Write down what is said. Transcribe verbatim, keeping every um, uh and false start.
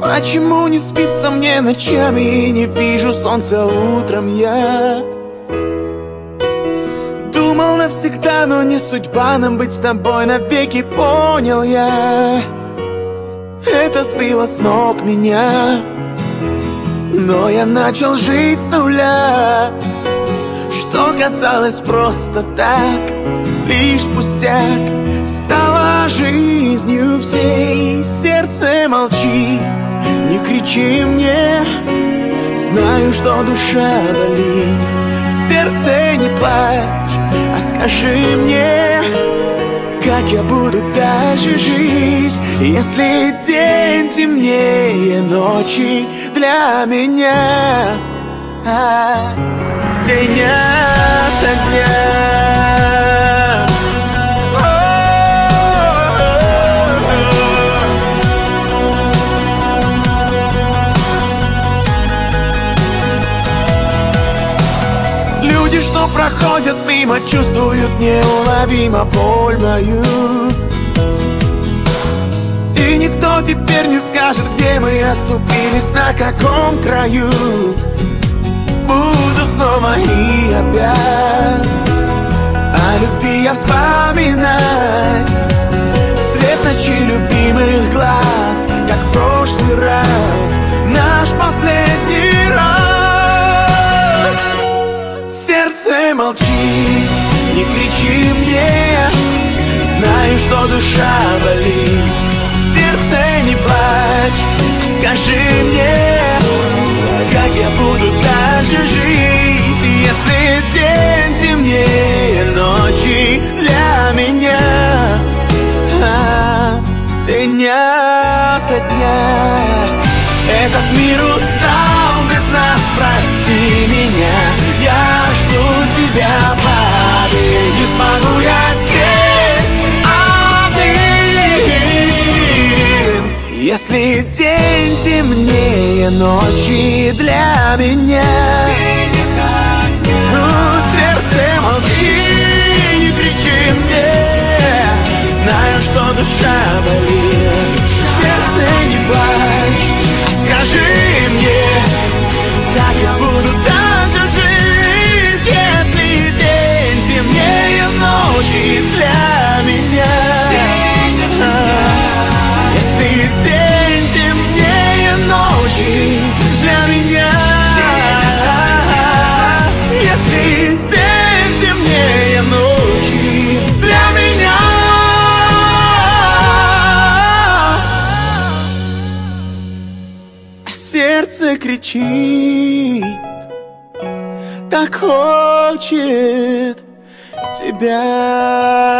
Почему не спится мне ночами и не вижу солнца утром я? Думал навсегда, но не судьба нам быть с тобой навеки, понял я. Это сбило с ног меня, но я начал жить с нуля. Что казалось просто так, лишь пустяк, стало жизнью всей. Сердце молчи, не кричи мне, знаю, что душа болит. Сердце не плачь, а скажи мне, как я буду дальше жить, если день темнее ночи для меня, а, день ото дня. Люди, что проходят мимо, чувствуют неуловимо боль мою. И никто теперь не скажет, где мы оступились, на каком краю. Буду снова и опять о любви я вспоминать, свет ночи любимых глаз, как в прошлый раз, наш последний раз. Сердце молчи, не кричи мне, знаю, что душа болит. Сердце не плачь, скажи мне, как я буду дальше жить, если день темнее ночи для меня, а, день ото дня. Этот мир устал без нас, прости меня, я жду тебя, поверь, не смогу я здесь один, если день темнее ночи для меня. Ну, сердце молчи, не кричи мне, знаю, что душа болит. Сердце не плачь, а скажи мне, как я буду дальше жить, если день темнее ночи для меня. Если день темнее ночи для меня. Если день темнее ночи для меня. Сердце кричит, так хочет тебя.